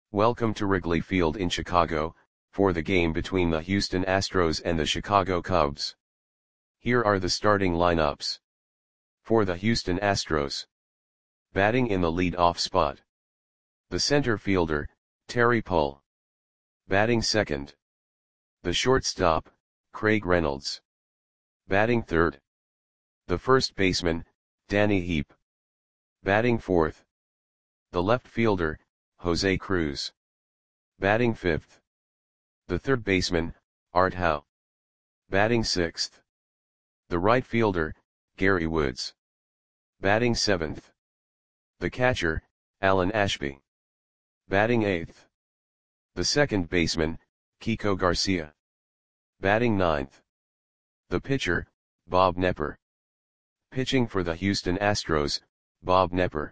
Welcome to Wrigley Field in Chicago, for the game between the Houston Astros and the Chicago Cubs. Here are the starting lineups. For the Houston Astros. Batting in the lead-off spot. The center fielder, Terry Pull. Batting second. The shortstop, Craig Reynolds. Batting third. The first baseman, Danny Heep. Batting fourth. The left fielder, Jose Cruz. Batting fifth. The third baseman, Art Howe. Batting sixth. The right fielder, Gary Woods. Batting seventh. The catcher, Alan Ashby. Batting eighth. The second baseman, Kiko Garcia. Batting ninth. The pitcher, Bob Knepper. Pitching for the Houston Astros, Bob Knepper.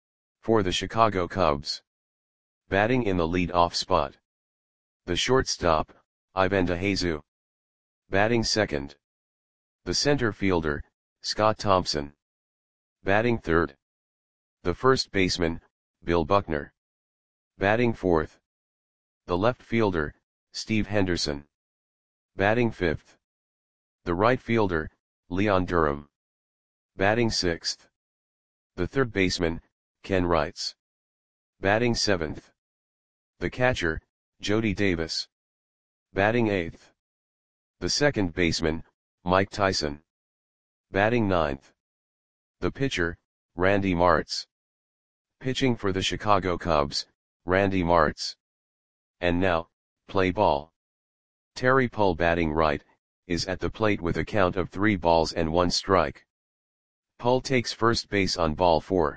For the Chicago Cubs. Batting in the lead-off spot. The shortstop, Ivan DeJesus. Batting second. The center fielder, Scott Thompson. Batting third. The first baseman, Bill Buckner. Batting fourth. The left fielder, Steve Henderson. Batting fifth. The right fielder, Leon Durham. Batting sixth. The third baseman, Ken Wrights. Batting seventh. The catcher, Jody Davis. Batting eighth. The second baseman, Mike Tyson. Batting ninth. The pitcher, Randy Martz. Pitching for the Chicago Cubs, Randy Martz. And now, play ball. Terry Pull, batting right, is at the plate with a count of 3 balls and 1 strike. Pull takes first base on ball 4.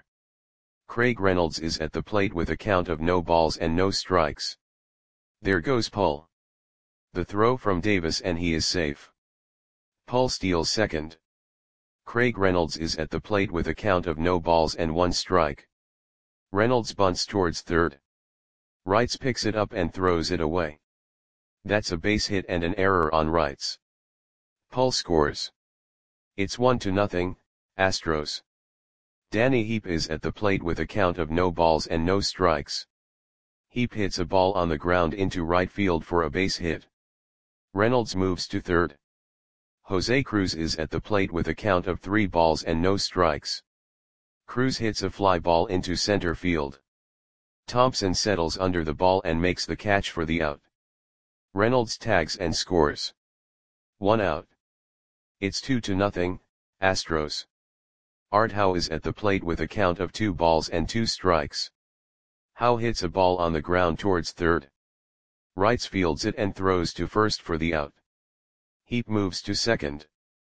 Craig Reynolds is at the plate with a count of no balls and no strikes. There goes Pull. The throw from Davis and he is safe. Pull steals second. Craig Reynolds is at the plate with a count of no balls and 1 strike. Reynolds bunts towards third. Wrights picks it up and throws it away. That's a base hit and an error on Wrights. Pull scores. It's 1-0, Astros. Danny Heep is at the plate with a count of no balls and no strikes. Heep hits a ball on the ground into right field for a base hit. Reynolds moves to third. Jose Cruz is at the plate with a count of 3 balls and no strikes. Cruz hits a fly ball into center field. Thompson settles under the ball and makes the catch for the out. Reynolds tags and scores. 1 out. It's 2-0, Astros. Art Howe is at the plate with a count of 2 balls and 2 strikes. Howe hits a ball on the ground towards third. Wrights fields it and throws to first for the out. Heep moves to second.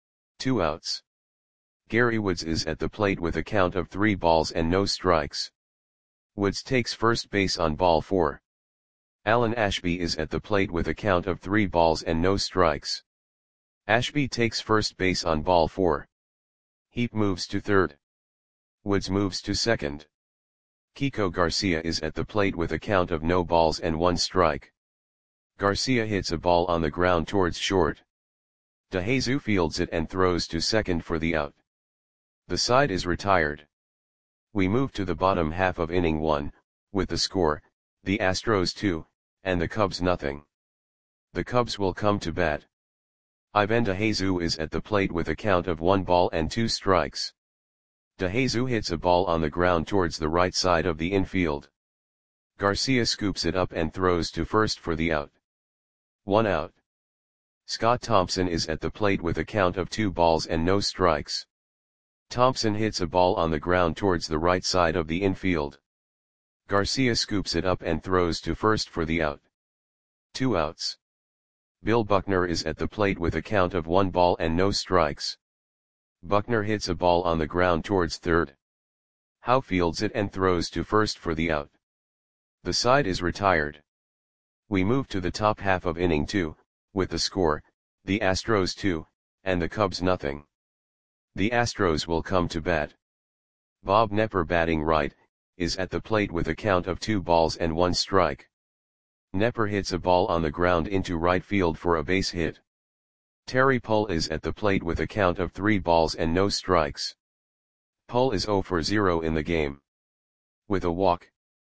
2 outs. Gary Woods is at the plate with a count of 3 balls and no strikes. Woods takes first base on ball 4. Alan Ashby is at the plate with a count of 3 balls and no strikes. Ashby takes first base on ball 4. Heep moves to third. Woods moves to second. Kiko Garcia is at the plate with a count of no balls and 1 strike. Garcia hits a ball on the ground towards short. DeJesus fields it and throws to second for the out. The side is retired. We move to the bottom half of inning 1, with the score, the Astros 2, and the Cubs nothing. The Cubs will come to bat. Ivan DeJesus is at the plate with a count of 1 ball and 2 strikes. DeJesus hits a ball on the ground towards the right side of the infield. Garcia scoops it up and throws to first for the out. 1 out. Scott Thompson is at the plate with a count of 2 balls and no strikes. Thompson hits a ball on the ground towards the right side of the infield. Garcia scoops it up and throws to first for the out. 2 outs. Bill Buckner is at the plate with a count of 1 ball and no strikes. Buckner hits a ball on the ground towards third. Howe fields it and throws to first for the out. The side is retired. We move to the top half of inning 2, with the score, the Astros 2, and the Cubs nothing. The Astros will come to bat. Bob Knepper, batting right, is at the plate with a count of 2 balls and 1 strike. Knepper hits a ball on the ground into right field for a base hit. Terry Pull is at the plate with a count of 3 balls and no strikes. Pull is 0 for 0 in the game. With a walk.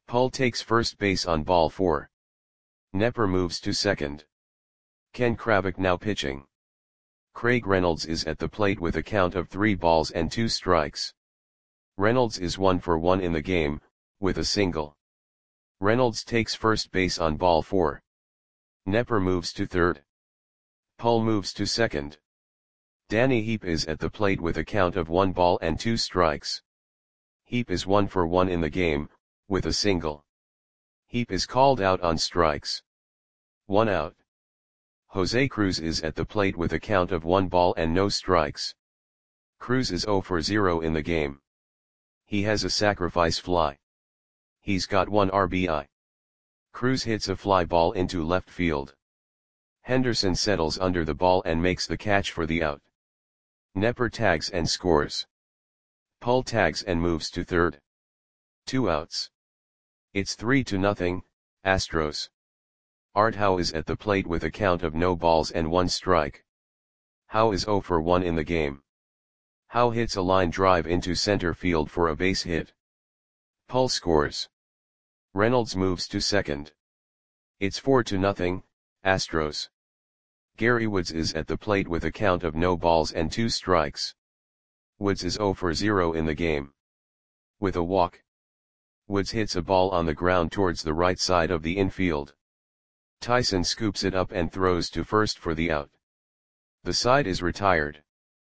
Pull takes first base on ball 4. Nepper moves to second. Ken Kravik now pitching. Craig Reynolds is at the plate with a count of 3 balls and 2 strikes. Reynolds is 1 for 1 in the game, with a single. Reynolds takes first base on ball 4. Nepper moves to third. Pull moves to second. Danny Heap is at the plate with a count of 1 ball and 2 strikes. Heap is 1 for 1 in the game, with a single. Heap is called out on strikes. 1 out. Jose Cruz is at the plate with a count of 1 ball and no strikes. Cruz is 0 for 0 in the game. He has a sacrifice fly. He's got 1 RBI. Cruz hits a fly ball into left field. Henderson settles under the ball and makes the catch for the out. Nepper tags and scores. Pull tags and moves to third. 2 outs. It's 3-0, Astros. Art Howe is at the plate with a count of no balls and 1 strike. Howe is 0 for 1 in the game. Howe hits a line drive into center field for a base hit. Pull scores. Reynolds moves to second. It's 4-0, Astros. Gary Woods is at the plate with a count of no balls and 2 strikes. Woods is 0 for 0 in the game. With a walk. Woods hits a ball on the ground towards the right side of the infield. Tyson scoops it up and throws to first for the out. The side is retired.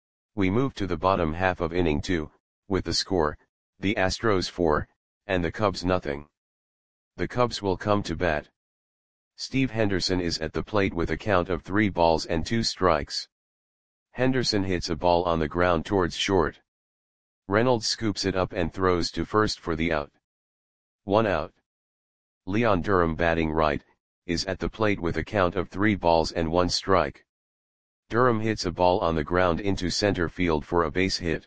We move to the bottom half of inning 2, with the score, the Astros 4, and the Cubs nothing. The Cubs will come to bat. Steve Henderson is at the plate with a count of 3 balls and 2 strikes. Henderson hits a ball on the ground towards short. Reynolds scoops it up and throws to first for the out. 1 out. Leon Durham batting right, is at the plate with a count of 3 balls and 1 strike. Durham hits a ball on the ground into center field for a base hit.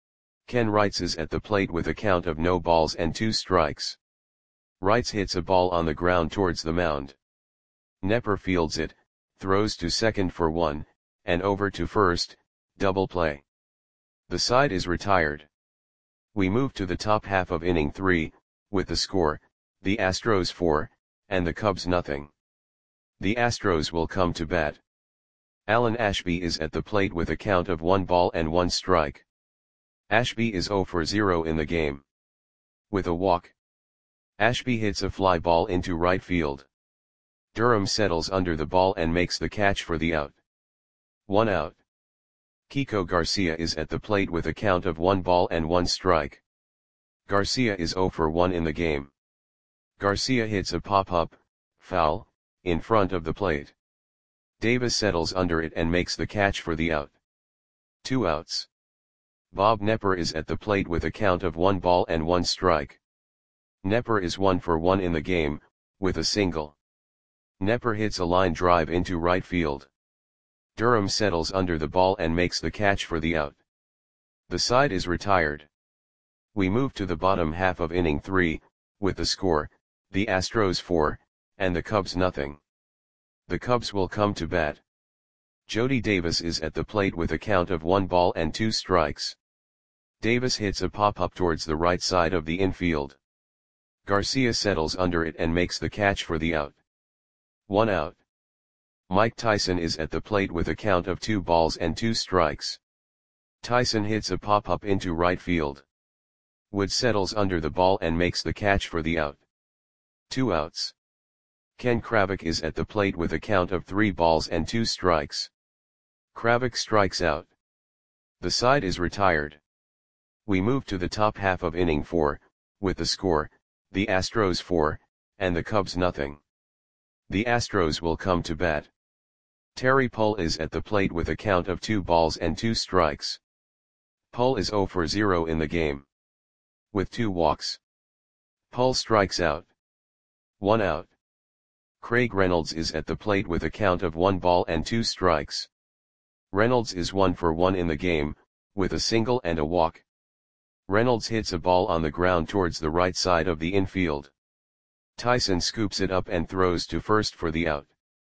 Ken Wrights is at the plate with a count of no balls and 2 strikes. Wrights hits a ball on the ground towards the mound. Nepper fields it, throws to second for 1, and over to first, double play. The side is retired. We move to the top half of inning 3, with the score, the Astros 4, and the Cubs nothing. The Astros will come to bat. Alan Ashby is at the plate with a count of 1 ball and 1 strike. Ashby is 0 for 0 in the game. With a walk. Ashby hits a fly ball into right field. Durham settles under the ball and makes the catch for the out. 1 out. Kiko Garcia is at the plate with a count of 1 ball and 1 strike. Garcia is 0 for 1 in the game. Garcia hits a pop-up, foul, in front of the plate. Davis settles under it and makes the catch for the out. 2 outs. Bob Nepper is at the plate with a count of 1 ball and 1 strike. Nepper is 1 for 1 in the game, with a single. Nepper hits a line drive into right field. Durham settles under the ball and makes the catch for the out. The side is retired. We move to the bottom half of inning 3, with the score, the Astros 4, and the Cubs nothing. The Cubs will come to bat. Jody Davis is at the plate with a count of 1 ball and 2 strikes. Davis hits a pop-up towards the right side of the infield. Garcia settles under it and makes the catch for the out. 1 out. Mike Tyson is at the plate with a count of 2 balls and 2 strikes. Tyson hits a pop-up into right field. Wood settles under the ball and makes the catch for the out. 2 outs. Ken Kravik is at the plate with a count of 3 balls and 2 strikes. Kravik strikes out. The side is retired. We move to the top half of inning 4, with the score, the Astros 4, and the Cubs nothing. The Astros will come to bat. Terry Pull is at the plate with a count of 2 balls and 2 strikes. Pull is 0 for 0 in the game. With 2 walks. Pull strikes out. 1 out. Craig Reynolds is at the plate with a count of 1 ball and 2 strikes. Reynolds is 1 for 1 in the game, with a single and a walk. Reynolds hits a ball on the ground towards the right side of the infield. Tyson scoops it up and throws to first for the out.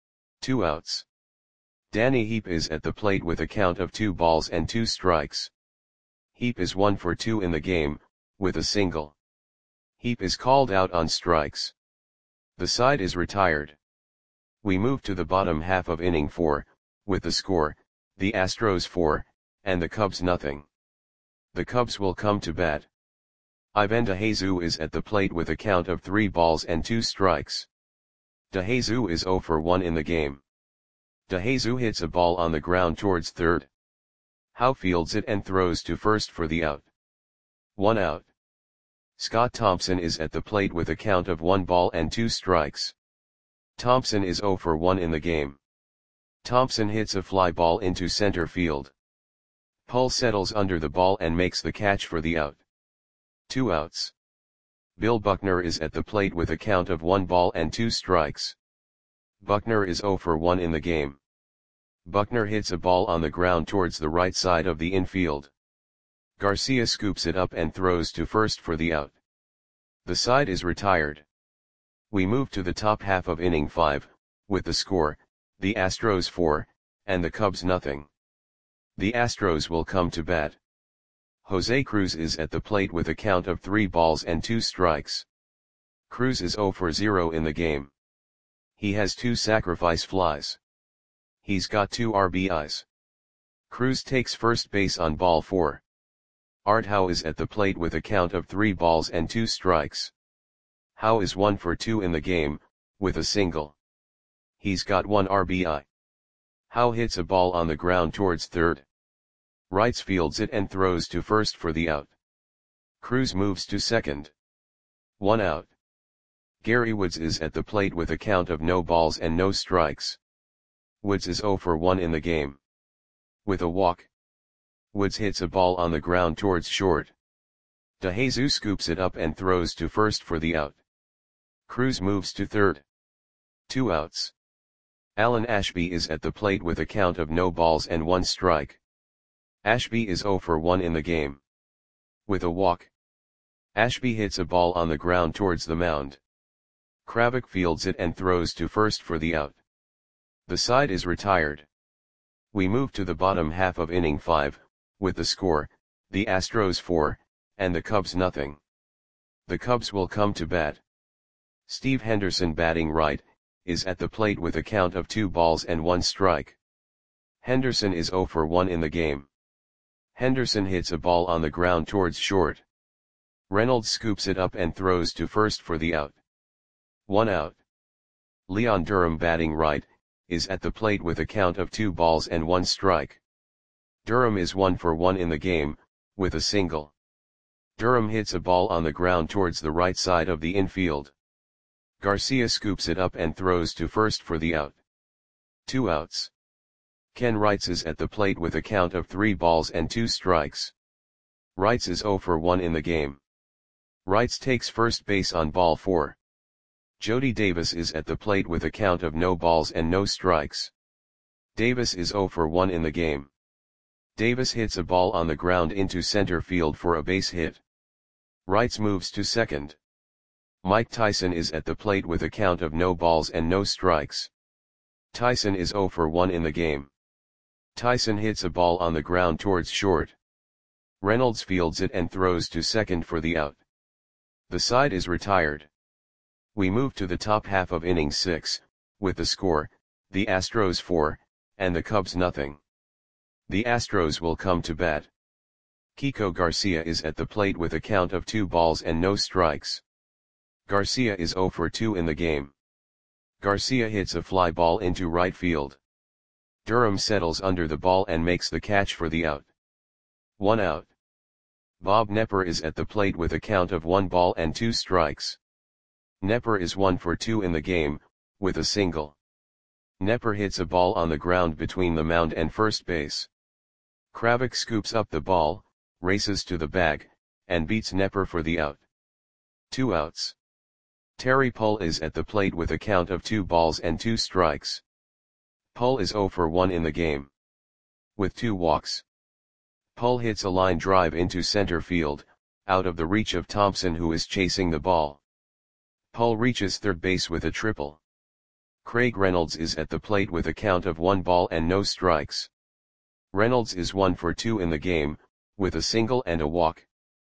2 outs. Danny Heap is at the plate with a count of 2 balls and 2 strikes. Heap is 1 for 2 in the game, with a single. Heap is called out on strikes. The side is retired. We move to the bottom half of inning 4, with the score, the Astros 4, and the Cubs nothing. The Cubs will come to bat. Ivan DeJesus is at the plate with a count of 3 balls and 2 strikes. DeJesus is 0 for 1 in the game. DeJesus hits a ball on the ground towards third. Howe fields it and throws to first for the out. 1 out. Scott Thompson is at the plate with a count of 1 ball and 2 strikes. Thompson is 0 for 1 in the game. Thompson hits a fly ball into center field. Pull settles under the ball and makes the catch for the out. 2 outs. Bill Buckner is at the plate with a count of 1 ball and 2 strikes. Buckner is 0 for 1 in the game. Buckner hits a ball on the ground towards the right side of the infield. Garcia scoops it up and throws to first for the out. The side is retired. We move to the top half of inning 5, with the score, the Astros 4, and the Cubs nothing. The Astros will come to bat. Jose Cruz is at the plate with a count of 3 balls and 2 strikes. Cruz is 0 for 0 in the game. He has 2 sacrifice flies. He's got 2 RBIs. Cruz takes first base on ball 4. Art Howe is at the plate with a count of 3 balls and 2 strikes. Howe is 1 for 2 in the game, with a single. He's got 1 RBI. Howe hits a ball on the ground towards third. Wrights fields it and throws to first for the out. Cruz moves to second. 1 out. Gary Woods is at the plate with a count of no balls and no strikes. Woods is 0 for 1 in the game. With a walk. Woods hits a ball on the ground towards short. DeJesus scoops it up and throws to first for the out. Cruz moves to third. 2 outs. Alan Ashby is at the plate with a count of no balls and 1 strike. Ashby is 0 for 1 in the game. With a walk. Ashby hits a ball on the ground towards the mound. Kravik fields it and throws to first for the out. The side is retired. We move to the bottom half of inning 5, with the score, the Astros 4, and the Cubs nothing. The Cubs will come to bat. Steve Henderson batting right, is at the plate with a count of 2 balls and 1 strike. Henderson is 0 for 1 in the game. Henderson hits a ball on the ground towards short. Reynolds scoops it up and throws to first for the out. 1 out. Leon Durham batting right, is at the plate with a count of 2 balls and 1 strike. Durham is 1 for 1 in the game, with a single. Durham hits a ball on the ground towards the right side of the infield. Garcia scoops it up and throws to first for the out. 2 outs. Ken Wrights is at the plate with a count of 3 balls and 2 strikes. Wrights is 0 for 1 in the game. Wrights takes first base on ball 4. Jody Davis is at the plate with a count of no balls and no strikes. Davis is 0 for 1 in the game. Davis hits a ball on the ground into center field for a base hit. Wrights moves to second. Mike Tyson is at the plate with a count of no balls and no strikes. Tyson is 0 for 1 in the game. Tyson hits a ball on the ground towards short. Reynolds fields it and throws to second for the out. The side is retired. We move to the top half of inning 6, with the score, the Astros 4, and the Cubs nothing. The Astros will come to bat. Kiko Garcia is at the plate with a count of 2 balls and no strikes. Garcia is 0 for 2 in the game. Garcia hits a fly ball into right field. Durham settles under the ball and makes the catch for the out. 1 out. Bob Knepper is at the plate with a count of 1 ball and 2 strikes. Knepper is 1 for 2 in the game, with a single. Knepper hits a ball on the ground between the mound and first base. Kravik scoops up the ball, races to the bag, and beats Knepper for the out. 2 outs. Terry Pull is at the plate with a count of 2 balls and 2 strikes. Pull is 0 for 1 in the game. With 2 walks. Pull hits a line drive into center field, out of the reach of Thompson who is chasing the ball. Pull reaches third base with a triple. Craig Reynolds is at the plate with a count of 1 ball and no strikes. Reynolds is 1 for 2 in the game, with a single and a walk.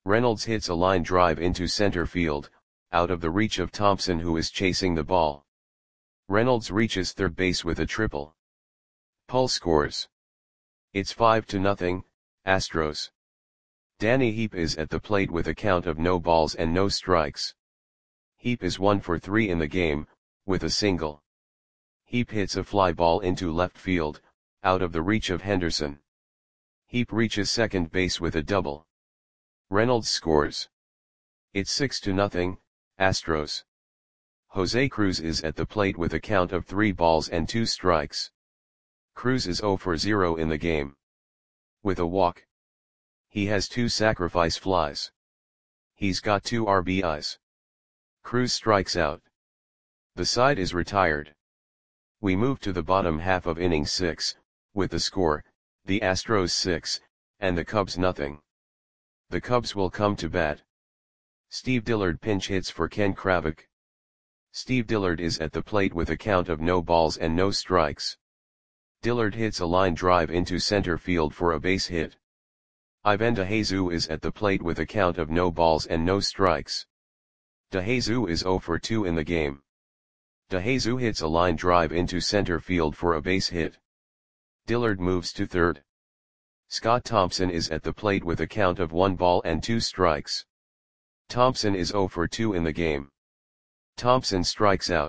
Reynolds hits a line drive into center field, out of the reach of Thompson, who is chasing the ball. Reynolds reaches third base with a triple. Pull scores. It's 5-0, Astros. Danny Heap is at the plate with a count of no balls and no strikes. Heap is 1 for 3 in the game, with a single. Heap hits a fly ball into left field, out of the reach of Henderson. Heap reaches second base with a double. Reynolds scores. It's 6-0, Astros. Jose Cruz is at the plate with a count of 3 balls and 2 strikes. Cruz is 0 for 0 in the game. With a walk. He has 2 sacrifice flies. He's got 2 RBIs. Cruz strikes out. The side is retired. We move to the bottom half of inning 6, with the score, the Astros 6, and the Cubs nothing. The Cubs will come to bat. Steve Dillard pinch hits for Ken Kravik. Steve Dillard is at the plate with a count of no balls and no strikes. Dillard hits a line drive into center field for a base hit. Ivan DeJesus is at the plate with a count of no balls and no strikes. DeJesus is 0 for 2 in the game. DeJesus hits a line drive into center field for a base hit. Dillard moves to third. Scott Thompson is at the plate with a count of 1 ball and 2 strikes. Thompson is 0 for 2 in the game. Thompson strikes out.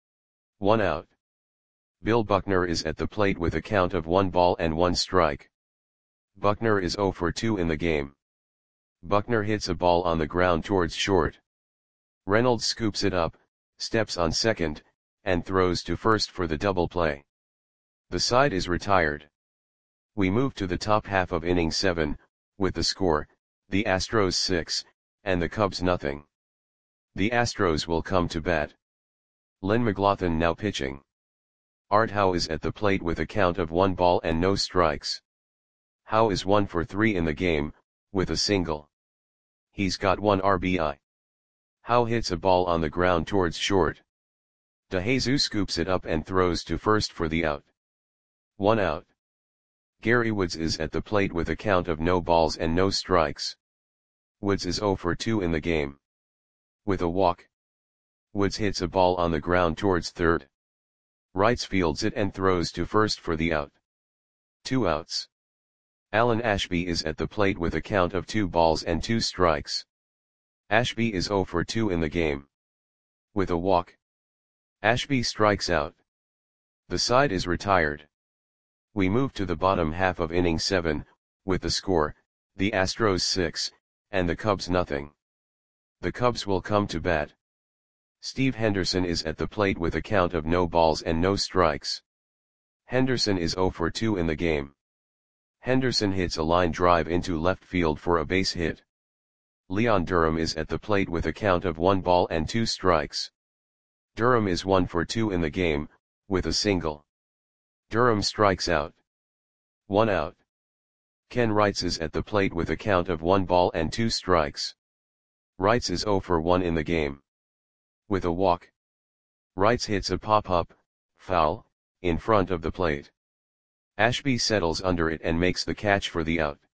1 out. Bill Buckner is at the plate with a count of 1 ball and 1 strike. Buckner is 0 for 2 in the game. Buckner hits a ball on the ground towards short. Reynolds scoops it up, steps on second, and throws to first for the double play. The side is retired. We move to the top half of inning 7, with the score, the Astros 6, and the Cubs nothing. The Astros will come to bat. Len McLaughlin now pitching. Art Howe is at the plate with a count of 1 ball and no strikes. Howe is 1 for 3 in the game, with a single. He's got 1 RBI. Howe hits a ball on the ground towards short. DeJesus scoops it up and throws to first for the out. 1 out. Gary Woods is at the plate with a count of no balls and no strikes. Woods is 0 for 2 in the game. With a walk. Woods hits a ball on the ground towards third. Wrights fields it and throws to first for the out. 2 outs. Alan Ashby is at the plate with a count of 2 balls and 2 strikes. Ashby is 0 for 2 in the game. With a walk. Ashby strikes out. The side is retired. We move to the bottom half of inning 7, with the score, the Astros 6, and the Cubs nothing. The Cubs will come to bat. Steve Henderson is at the plate with a count of no balls and no strikes. Henderson is 0 for 2 in the game. Henderson hits a line drive into left field for a base hit. Leon Durham is at the plate with a count of 1 ball and 2 strikes. Durham is 1 for 2 in the game, with a single. Durham strikes out. 1 out. Ken Wrights is at the plate with a count of 1 ball and 2 strikes. Wrights is 0 for 1 in the game. With a walk. Wrights hits a pop-up, foul, in front of the plate. Ashby settles under it and makes the catch for the out.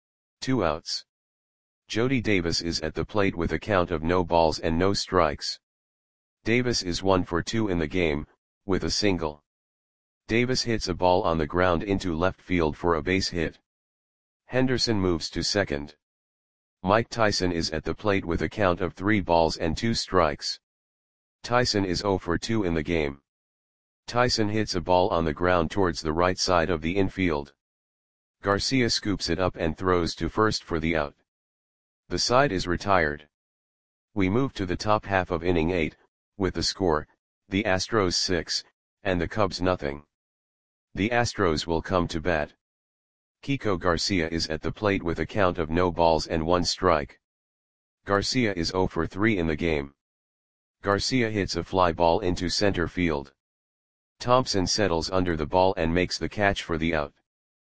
2 outs. Jody Davis is at the plate with a count of no balls and no strikes. Davis is 1 for 2 in the game, with a single. Davis hits a ball on the ground into left field for a base hit. Henderson moves to second. Mike Tyson is at the plate with a count of 3 balls and 2 strikes. Tyson is 0 for 2 in the game. Tyson hits a ball on the ground towards the right side of the infield. Garcia scoops it up and throws to first for the out. The side is retired. We move to the top half of inning 8, with the score, the Astros 6, and the Cubs nothing. The Astros will come to bat. Kiko Garcia is at the plate with a count of no balls and 1 strike. Garcia is 0 for 3 in the game. Garcia hits a fly ball into center field. Thompson settles under the ball and makes the catch for the out.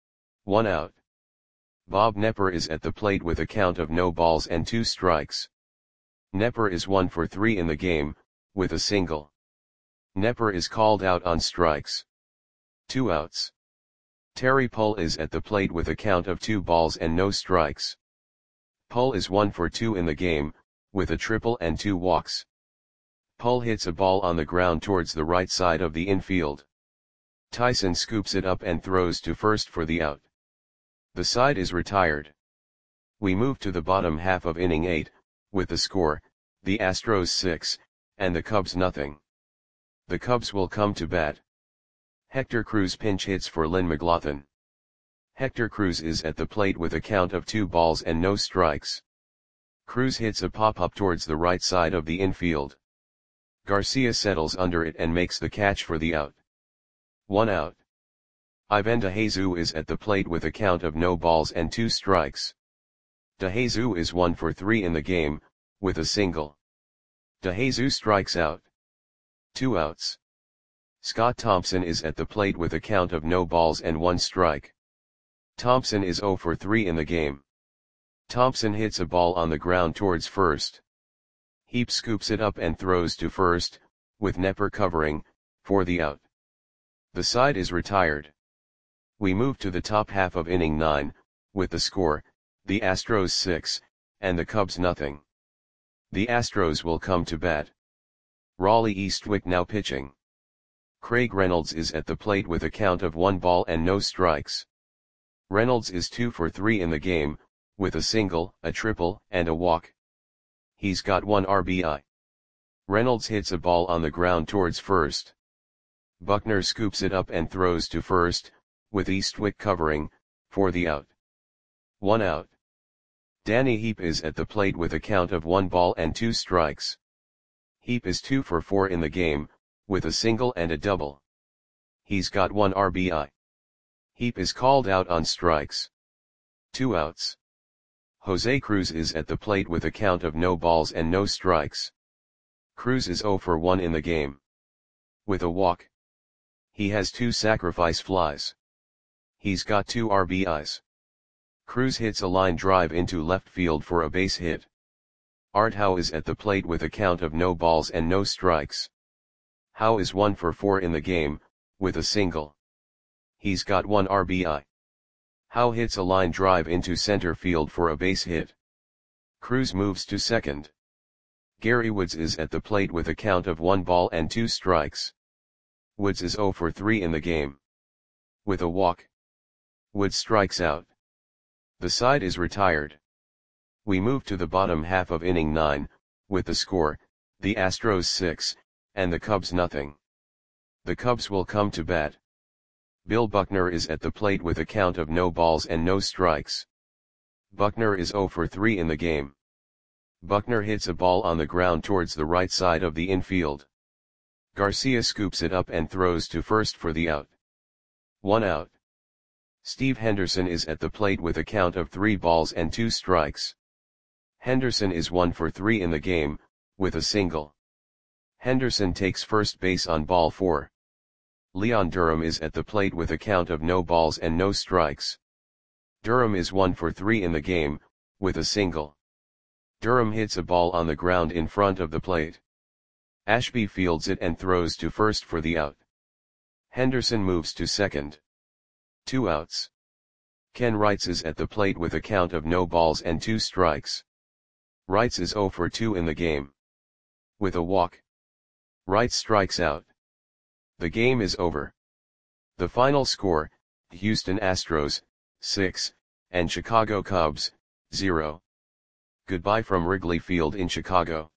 1 out. Bob Knepper is at the plate with a count of no balls and 2 strikes. Knepper is 1 for 3 in the game, with a single. Knepper is called out on strikes. 2 outs. Terry Pull is at the plate with a count of 2 balls and no strikes. Pull is 1 for 2 in the game, with a triple and 2 walks. Pull hits a ball on the ground towards the right side of the infield. Tyson scoops it up and throws to first for the out. The side is retired. We move to the bottom half of inning 8, with the score, the Astros 6, and the Cubs nothing. The Cubs will come to bat. Hector Cruz pinch hits for Lynn McLaughlin. Hector Cruz is at the plate with a count of 2 balls and no strikes. Cruz hits a pop-up towards the right side of the infield. Garcia settles under it and makes the catch for the out. 1 out. Ivan DeJesus is at the plate with a count of no balls and 2 strikes. DeJesus is 1 for 3 in the game, with a single. DeJesus strikes out. 2 outs. Scott Thompson is at the plate with a count of no balls and 1 strike. Thompson is 0 for 3 in the game. Thompson hits a ball on the ground towards first. Heap scoops it up and throws to first, with Nepper covering, for the out. The side is retired. We move to the top half of inning 9, with the score, the Astros 6, and the Cubs nothing. The Astros will come to bat. Raleigh Eastwick now pitching. Craig Reynolds is at the plate with a count of 1 ball and no strikes. Reynolds is 2 for 3 in the game, with a single, a triple, and a walk. He's got 1 RBI. Reynolds hits a ball on the ground towards first. Buckner scoops it up and throws to first, with Eastwick covering, for the out. 1 out. Danny Heap is at the plate with a count of 1 ball and 2 strikes. Heap is 2 for 4 in the game, with a single and a double. He's got 1 RBI. Heap is called out on strikes. 2 outs. Jose Cruz is at the plate with a count of no balls and no strikes. Cruz is 0 for 1 in the game. With a walk. He has 2 sacrifice flies. He's got 2 RBIs. Cruz hits a line drive into left field for a base hit. Art Howe is at the plate with a count of no balls and no strikes. Howe is 1 for 4 in the game, with a single. He's got 1 RBI. Howe hits a line drive into center field for a base hit. Cruz moves to second. Gary Woods is at the plate with a count of 1 ball and 2 strikes. Woods is 0 for 3 in the game. With a walk. Woods strikes out. The side is retired. We move to the bottom half of inning 9, with the score, the Astros 6, and the Cubs nothing. The Cubs will come to bat. Bill Buckner is at the plate with a count of no balls and no strikes. Buckner is 0 for 3 in the game. Buckner hits a ball on the ground towards the right side of the infield. Garcia scoops it up and throws to first for the out. 1 out. Steve Henderson is at the plate with a count of 3 balls and 2 strikes. Henderson is 1 for 3 in the game, with a single. Henderson takes first base on ball 4. Leon Durham is at the plate with a count of no balls and no strikes. Durham is 1 for 3 in the game, with a single. Durham hits a ball on the ground in front of the plate. Ashby fields it and throws to first for the out. Henderson moves to second. 2 outs. Ken Wrights is at the plate with a count of no balls and 2 strikes. Wrights is 0 for 2 in the game. With a walk. Wrights strikes out. The game is over. The final score, Houston Astros, 6, and Chicago Cubs, 0. Goodbye from Wrigley Field in Chicago.